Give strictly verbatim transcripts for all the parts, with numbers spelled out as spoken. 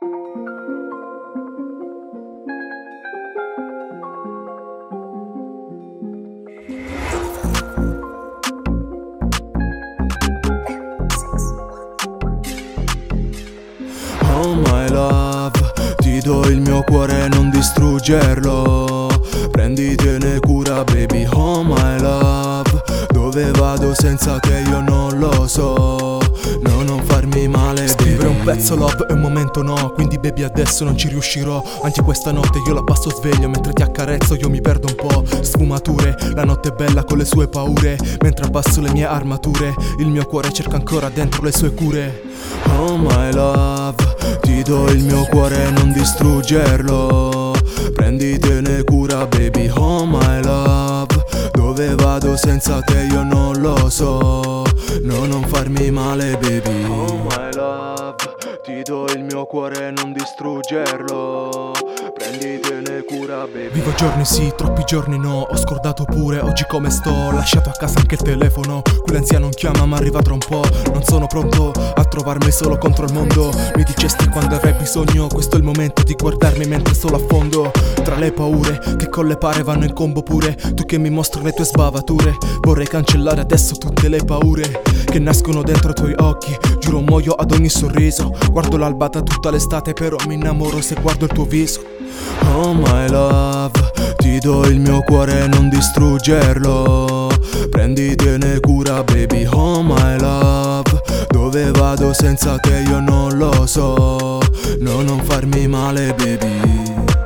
Oh my love, ti do il mio cuore, non distruggerlo. Prenditene cura baby, oh my love. Dove vado senza te io non lo so. No, non farmi male. Scrivere un pezzo love è un momento no, quindi baby adesso non ci riuscirò. Anche questa notte io la passo sveglio, mentre ti accarezzo io mi perdo un po'. Sfumature, la notte è bella con le sue paure. Mentre abbasso le mie armature, il mio cuore cerca ancora dentro le sue cure. Oh my love, ti do il mio cuore, non distruggerlo. Prenditene cura baby, oh my love. Dove vado senza te io non lo so. No, non farmi male baby. Oh my love, ti do il mio cuore, non distruggerlo. Prenditene cura baby. Vivo giorni sì, troppi giorni no. Ho scordato pure oggi come sto. Ho lasciato a casa anche il telefono. Qui l'anziano chiama ma arriva tra un po'. Non sono pronto a trovarmi solo contro il mondo. Mi dicesti quando avrai bisogno. Questo è il momento di guardarmi mentre solo affondo tra le paure che con le pare vanno in combo pure. Tu che mi mostri le tue sbavature. Vorrei cancellare adesso tutte le paure che nascono dentro i tuoi occhi. Giuro muoio ad ogni sorriso. Guardo l'alba da tutta l'estate, però mi innamoro se guardo il tuo viso. Oh my love, ti do il mio cuore, non distruggerlo. Prenditene cura baby, oh my love. Dove vado senza te io non lo so. No, non farmi male baby.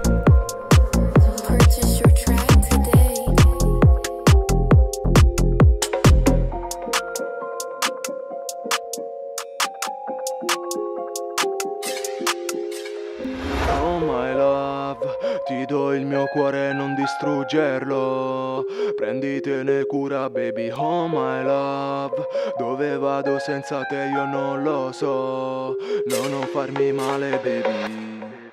Oh my love, ti do il mio cuore, non distruggerlo. Prenditene cura baby, oh my love. Dove vado senza te io non lo so. No, non farmi male baby.